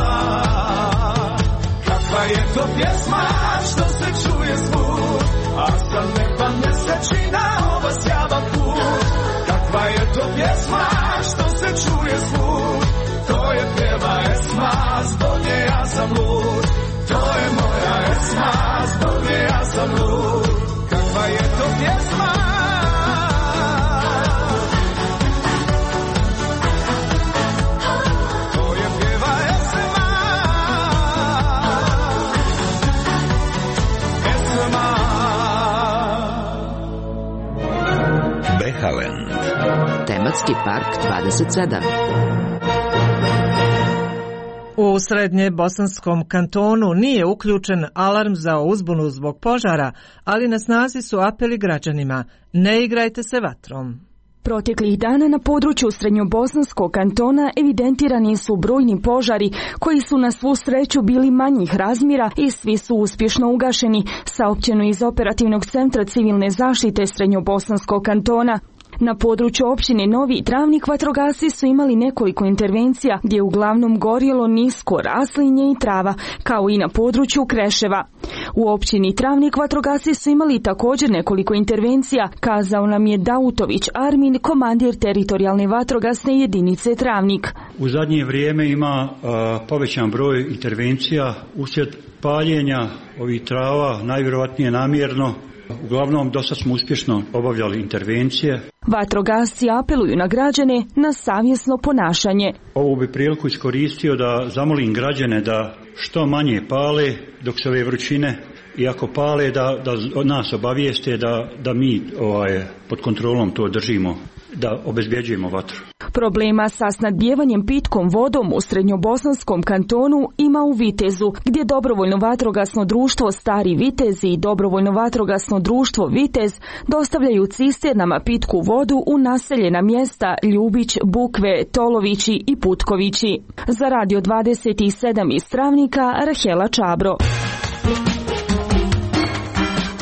Kakva je to pjesma što se čuje zvuk, a sa neba mjesečina obasjava put. Kakva je to pjesma što se čuje zvuk, to je pjeva Esma, zbog nje ja sam lud. To je moja Esma, zbog nje ja sam lud. Kakva je to pjesma, to je pjeva Esma, Esma. Behaland. Tematski park dvadeset sedam. U srednje bosanskom kantonu nije uključen alarm za uzbunu zbog požara, ali na snazi su apeli građanima: ne igrajte se vatrom. Proteklih dana na području Srednjobosanskog kantona evidentirani su brojni požari koji su na svu sreću bili manjih razmjera i svi su uspješno ugašeni, saopćeno iz Operativnog centra civilne zaštite Srednjobosanskog kantona. Na području općine Novi Travnik vatrogasci su imali nekoliko intervencija gdje je uglavnom gorjelo nisko raslinje i trava, kao i na području Kreševa. U općini Travnik vatrogasci su imali također nekoliko intervencija, kazao nam je Dautović Armin, komandir teritorijalne vatrogasne jedinice Travnik. U zadnje vrijeme ima uh, povećan broj intervencija uslijed paljenja ovih trava, najvjerojatnije namjerno. Uglavnom, dosta smo uspješno obavljali intervencije. Vatrogasci apeluju na građane na savjesno ponašanje. Ovu bi priliku iskoristio da zamolim građane da što manje pale dok se ove vrućine, i ako pale da, da nas obavijeste da, da mi ovaj, pod kontrolom to držimo, da obezbjeđujemo vatru. Problema sa snadbijevanjem pitkom vodom u Srednjobosanskom kantonu ima u Vitezu, gdje Dobrovoljno vatrogasno društvo Stari Vitezi i Dobrovoljno vatrogasno društvo Vitez dostavljaju cisternama pitku vodu u naseljena mjesta Ljubić, Bukve, Tolovići i Putkovići. Za Radio dvadeset sedam iz Travnika, Rahela Čabro.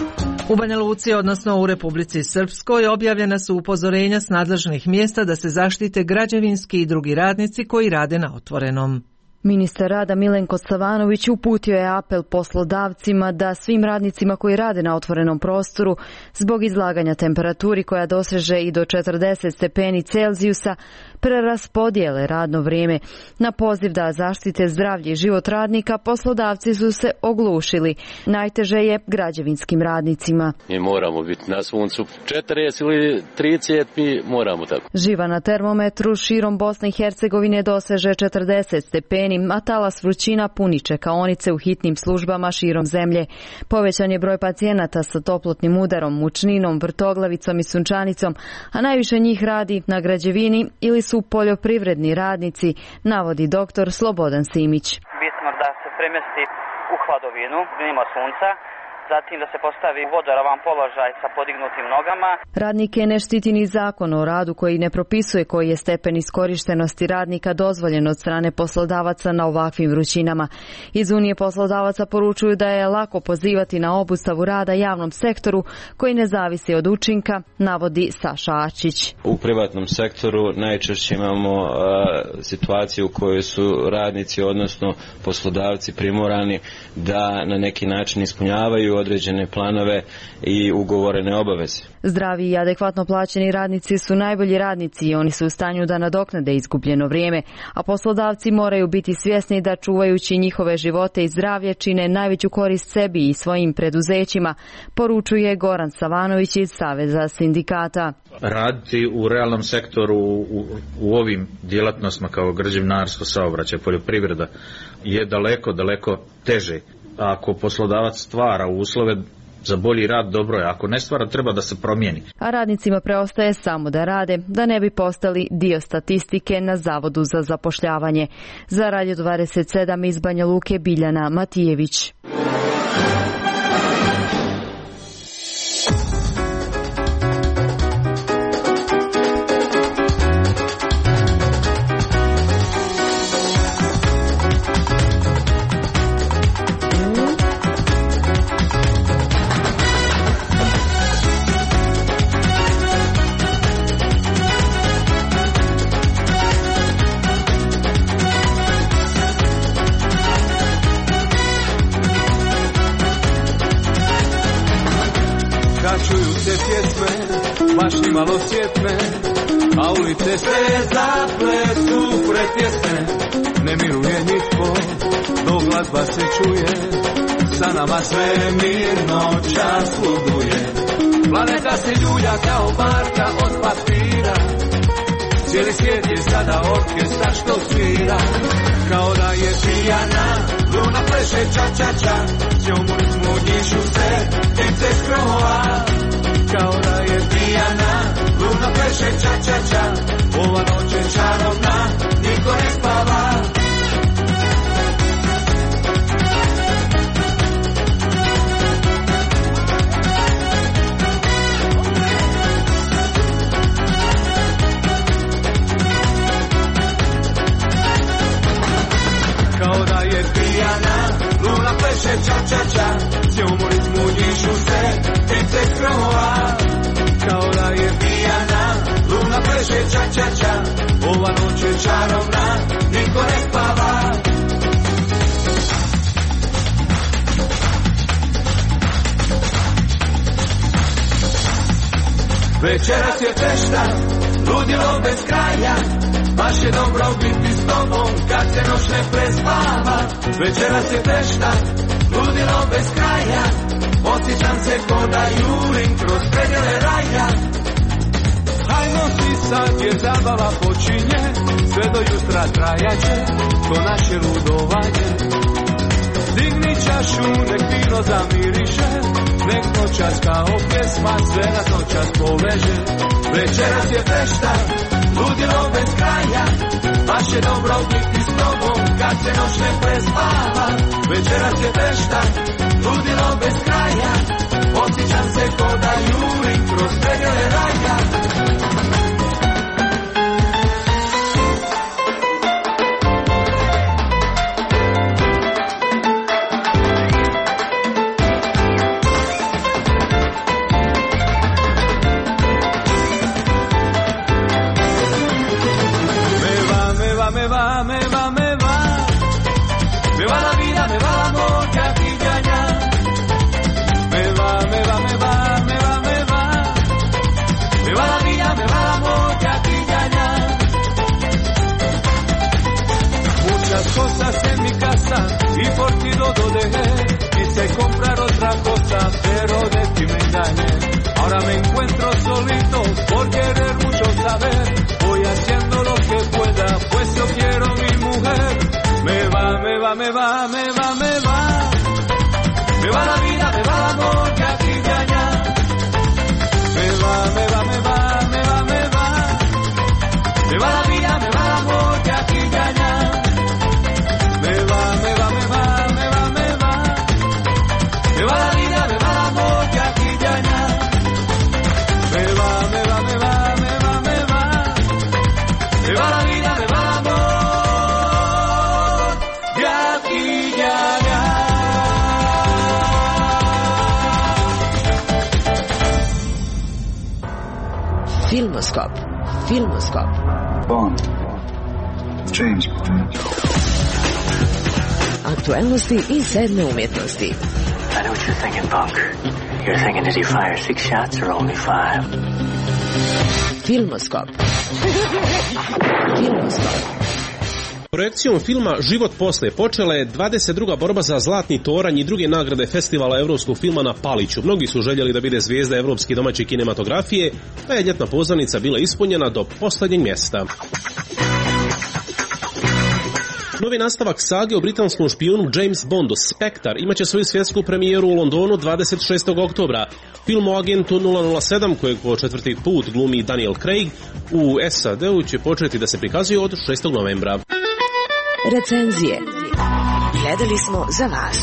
U Banja Luci, odnosno u Republici Srpskoj, objavljena su upozorenja s nadležnih mjesta da se zaštite građevinski i drugi radnici koji rade na otvorenom. Ministar rada Milenko Savanović uputio je apel poslodavcima da svim radnicima koji rade na otvorenom prostoru zbog izlaganja temperaturi koja doseže i do četrdeset stepeni Celzijusa preraspodijele radno vrijeme. Na poziv da zaštite zdravlje i život radnika poslodavci su se oglušili. Najteže je građevinskim radnicima. Mi moramo biti na suncu četrdeset ili trideset, mi moramo tako. Živa na termometru širom Bosne i Hercegovine doseže četrdeset stepeni, a talas vrućina puni čekaonice u hitnim službama širom zemlje. Povećan je broj pacijenata sa toplotnim udarom, mučninom, vrtoglavicom i sunčanicom, a najviše njih radi na građevini ili su poljoprivredni radnici, navodi doktor Slobodan Simić. Bitno da se premjesti u hladovinu, gdje nema sunca, zatim da se postavi vodoravan položaj sa podignutim nogama. Radnike ne štiti ni zakon o radu koji ne propisuje koji je stepen iskorištenosti radnika dozvoljen od strane poslodavaca na ovakvim vrućinama. Iz Unije poslodavaca poručuju da je lako pozivati na obustavu rada javnom sektoru koji ne zavisi od učinka, navodi Saša Ačić. U privatnom sektoru najčešće imamo uh, situaciju u kojoj su radnici, odnosno poslodavci primorani da na neki način ispunjavaju određene planove i ugovorene obaveze. Zdravi i adekvatno plaćeni radnici su najbolji radnici i oni su u stanju da nadoknade izgubljeno vrijeme, a poslodavci moraju biti svjesni da čuvajući njihove živote i zdravlje čine najveću korist sebi i svojim preduzećima, poručuje Goran Savanović iz Saveza sindikata. Raditi u realnom sektoru u, u ovim djelatnostima kao građevinarstvo, saobraćaj, poljoprivreda je daleko, daleko teže. Ako poslodavac stvara uslove za bolji rad, dobro je. Ako ne stvara, treba da se promijeni. A radnicima preostaje samo da rade, da ne bi postali dio statistike na Zavodu za zapošljavanje. Za Radio dvadeset sedam iz Banja Luke, Biljana Matijević. Baš ni malo sjetne, a ulice se zapletu pretjesne. Ne miruje nitko, dok glazba se čuje, sa nama sve mirno čas luduje. Planeta se ljulja kao barka od papira, cijeli svijet je sada orkestar što svira. Kao da je pijana, luna pleše ča ča ča, s njom u ritmu dišu se ptice s krova. Kao da je pijana, luna pleše ča ča ča, ova noć je čarovna, niko ne spava. Kao da je pijana, luna pleše ča ča ča, s njom u ritmu dišu se ptice s krova. Kao da je pijana, luna pleše ča ča ča, ova noć je čarovna, niko ne spava. Večeras je fešta, ludilo bez kraja, baš je dobro biti s tobom kad se noć ne prespava. Večeras je fešta, ludilo bez kraja, osjećam se ko da jurim kroz predjele raja. Hajmo si sad jer zabava počinje, sve do jutra trajaće, to naše ludovanje. Digni čašu, nek vino zamiriše, nek noćas kao pjesma sve nas noćas poveže. Večeras je fešta, ludilo bez kraja, baš je dobro biti s tobom kad se noć ne prespava. Večeras je fešta, ludilo bez kraja, osjećam se ko da jurim kroz predjele raja. todo dejé, quise comprar otra cosa, pero de ti me engañé. Ahora me encuentro solito por querer mucho saber, voy haciendo lo que pueda, pues yo quiero mi mujer. Me va, me va, me va, me va, me va, me va la vida, me va el amor que aquí y allá. Me va, me va, me va, me va, me va, me va la vida, me va el amor que aquí y allá. Me va, me va, me va, me va, me va, me va la vida, me va el amor que aquí y allá. Me va, me va, me va, me va, me va, me va la vida, me va el amor de aquí y allá. Filmoskop. Filmoskop. Bond. James Bond. Aktualnosti i sedme umjetnosti. I know what you're thinking, punk. You're thinking, did he fire six shots or only five? Filmoskop. Filmoskop. Projekcijom filma Život posle počela je dvadeset druga borba za Zlatni toranj i druge nagrade Festivala evropskog filma na Paliću. Mnogi su željeli da bide zvijezda evropske domaće kinematografije, pa je ljetna pozornica bila ispunjena do posljednjeg mjesta. Novi nastavak sage o britanskom špijunu James Bondu, Spectre, imaće svoju svjetsku premijeru u Londonu dvadeset šestog oktobra. Film o agentu nula nula sedam, kojeg po četvrti put glumi Daniel Craig, u S A D-u će početi da se prikazuje od šestog novembra. Recenzije. Gledali smo za vas.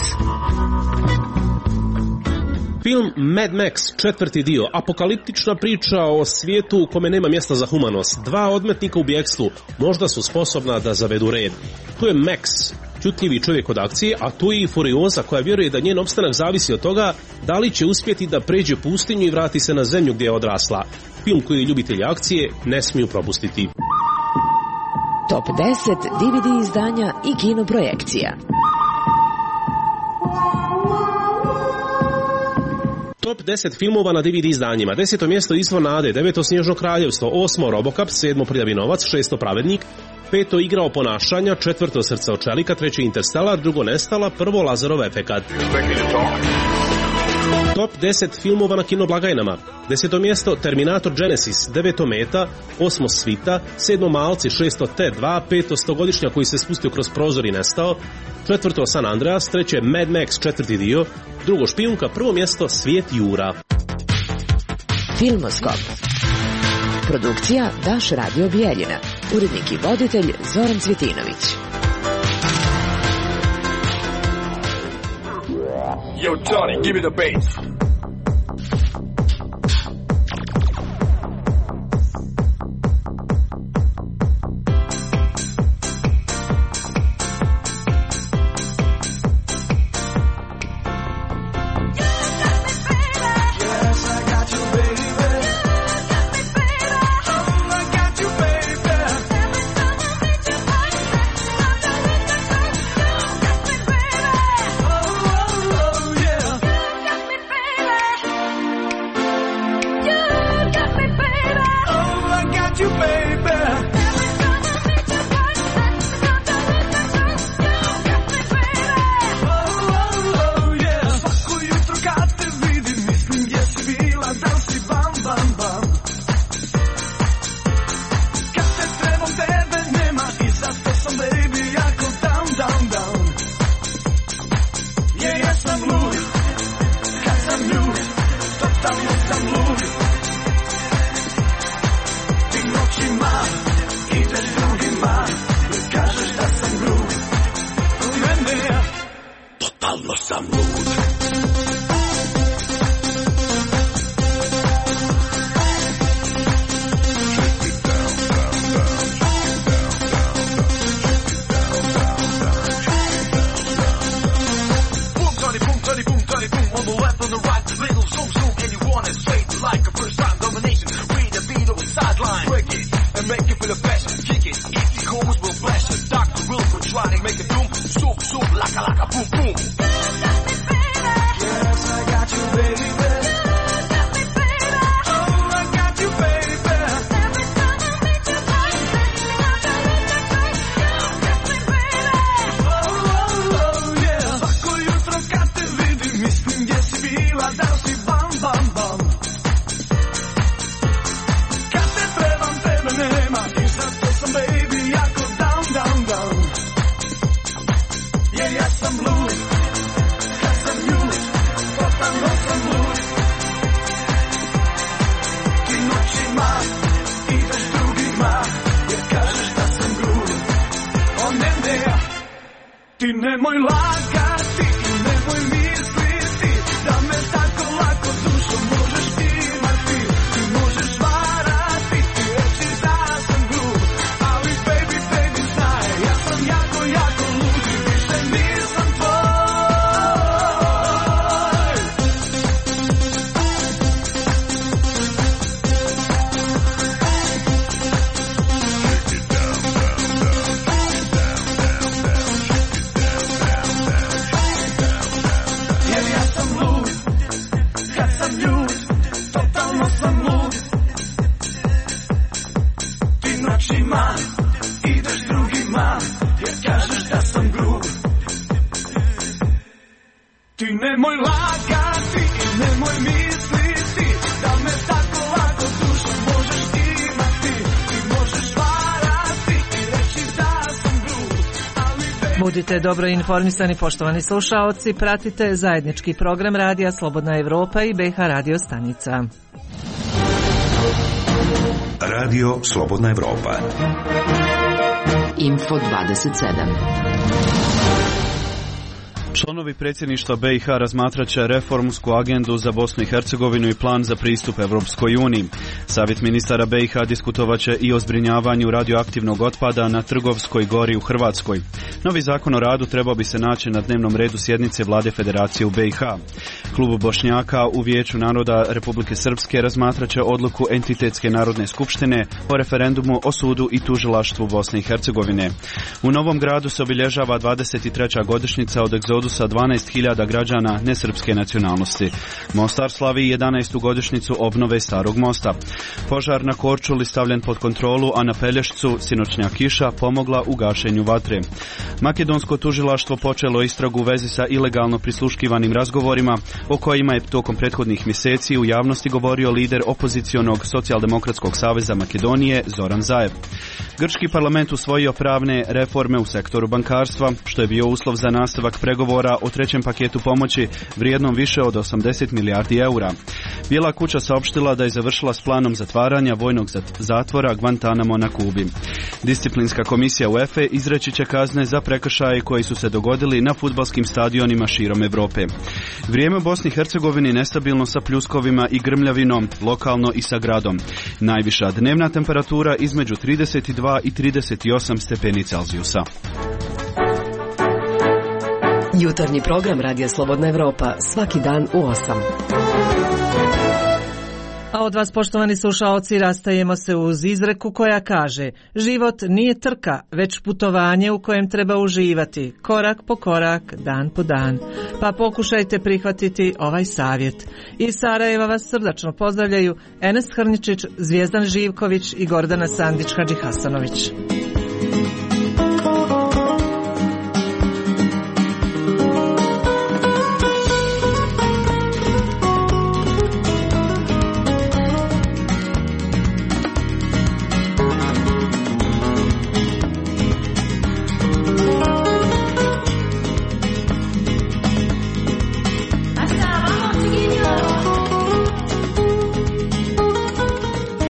Film Mad Max, četvrti dio, apokaliptična priča o svijetu u kome nema mjesta za humanost. Dva odmetnika u bjegstvu možda su sposobna da zavedu red. Tu je Max, čutljivi čovjek od akcije, a tu je i Furioza koja vjeruje da njen opstanak zavisi od toga da li će uspjeti da pređe pustinju i vrati se na zemlju gdje je odrasla. Film koji ljubitelji akcije ne smiju propustiti. Top deset D V D izdanja i kino projekcija. Top deset filmova na D V D izdanjima. Deseto mjesto Izvor nade, deveto Snježno kraljevstvo, osmo Robocop, sedmo Prljavi novac, šesto Pravednik, peto Igra oponašanja, četvrto Srce od čelika, treće Interstellar, drugo Nestala, prvo Lazarov efekat. Top deset filmova na kinoblagajnama. Deseto mjesto Terminator Genesis, deveto Meta, osmo Svita, sedmo Malci, šesto T dva, peto Stogodišnja koji se spustio kroz prozor i nestao, četvrto San Andreas, treće Mad Max četvrti dio, drugo Špijunka, prvo mjesto Svijet Jura. Filmoskop. Produkcija Daš Radio Bijeljina. Urednik i voditelj Zoran Cvjetinović. Yo, Johnny, give me the bass. nemoj lagati, nemoj misliti da me tako lako dušom možeš imati. Ti možeš varati i reći da sam grub, ali baby, baby, znaj, ja sam jako, jako lud i više nisam tvoj. Jer ja sam lud, kad sam ljud, totalno sam lud. Ti noćima ideš drugima, jer kažeš da sam grub. Ti nemoj lagati i nemoj misliti da me tako lako dušom možeš imati. Ti možeš varati i reći da sam grub, ali baby... Budite dobro informisani, poštovani slušaoci, pratite zajednički program Radija Slobodna Evropa i B H radio stanica. Radio Slobodna Evropa. Info dvadeset sedam. Članovi predsjedništva B i H razmatrat će reformsku agendu za Bosnu i Hercegovinu i plan za pristup Evropskoj uniji. Savjet ministara B i H diskutovat će i o zbrinjavanju radioaktivnog otpada na Trgovskoj gori u Hrvatskoj. Novi zakon o radu trebao bi se naći na dnevnom redu sjednice Vlade Federacije u B i H. Klub Bošnjaka u Vijeću naroda Republike Srpske razmatrat će odluku Entitetske narodne skupštine o referendumu o sudu i tužilaštvu Bosne i Hercegovine. U Novom Gradu se obilježava dvadeset treća godišnjica od egzodusa dvanaest hiljada građana nesrpske nacionalnosti. Mostar slavi jedanaestu godišnjicu obnove Starog mosta. Požar na Korčuli stavljen pod kontrolu, a na Pelješcu sinoćnja kiša pomogla u gašenju vatre. Makedonsko tužilaštvo počelo istragu u vezi sa ilegalno prisluškivanim razgovorima o kojima je tokom prethodnih mjeseci u javnosti govorio lider opozicionog Socijaldemokratskog saveza Makedonije Zoran Zaev. Grčki parlament usvojio pravne reforme u sektoru bankarstva, što je bio uslov za nastavak pregovora o trećem paketu pomoći vrijednom više od osamdeset milijardi eura. Bijela kuća saopštila da je završila s planom zatvaranja vojnog zatvora Guantanamo na Kubi. Disciplinska komisija UEFA izreći će kazne za prekršaje koji su se dogodili na fudbalskim stadionima širom Europe. Vrijeme u Bosni i Hercegovini nestabilno sa pljuskovima i grmljavinom, lokalno i sa gradom. Najviša dnevna temperatura između trideset dva i trideset osam stepeni Celzijusa. Jutarnji program Radija Slobodna Evropa svaki dan u osam. A od vas, poštovani slušaoci, rastajemo se uz izreku koja kaže: život nije trka, već putovanje u kojem treba uživati, korak po korak, dan po dan. Pa pokušajte prihvatiti ovaj savjet. Iz Sarajeva vas srdačno pozdravljaju Enes Hrničić, Zvijezdan Živković i Gordana Sandić Hadžihasanović.